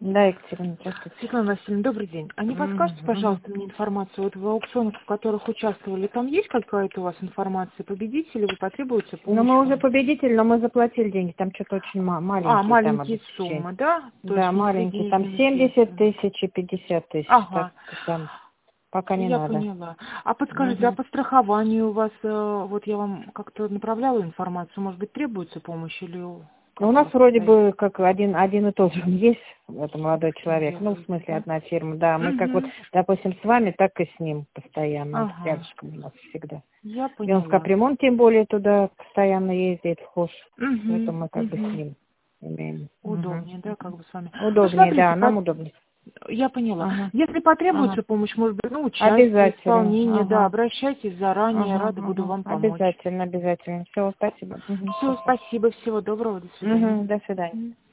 Да, Екатерина, здравствуйте. Светлана Васильевна, добрый день. А не подскажете, пожалуйста, мне информацию, вот в аукционах, в которых участвовали, там есть какая-то у вас информация победителей, вы потребуете помощь? Ну, мы уже победитель, но мы заплатили деньги, там что-то очень маленькие. Маленькие суммы, да? То Да, есть маленькие, там 70 тысяч и 50 тысяч. Ага. Там пока не Я надо. поняла. А подскажите, а по страхованию у вас, вот я вам как-то направляла информацию, может быть, требуется помощь или... Ну, у нас вроде бы как один и тот же есть, это молодой человек, ну, в смысле, одна фирма, да, мы как вот, допустим, с вами, так и с ним постоянно, рядышком у нас всегда. Я И он в поняла. капремонт, тем более, туда постоянно ездит, в ХОШ, поэтому мы как бы с ним имеем. Удобнее, да, как бы с вами. Удобнее, да, нам удобнее. Я поняла. Ага. Если потребуется помощь, может быть, участие, Обязательно. исполнение, да, обращайтесь заранее, рада буду вам помочь. Обязательно. Все, спасибо. Все, спасибо, всего доброго, до свидания. До свидания.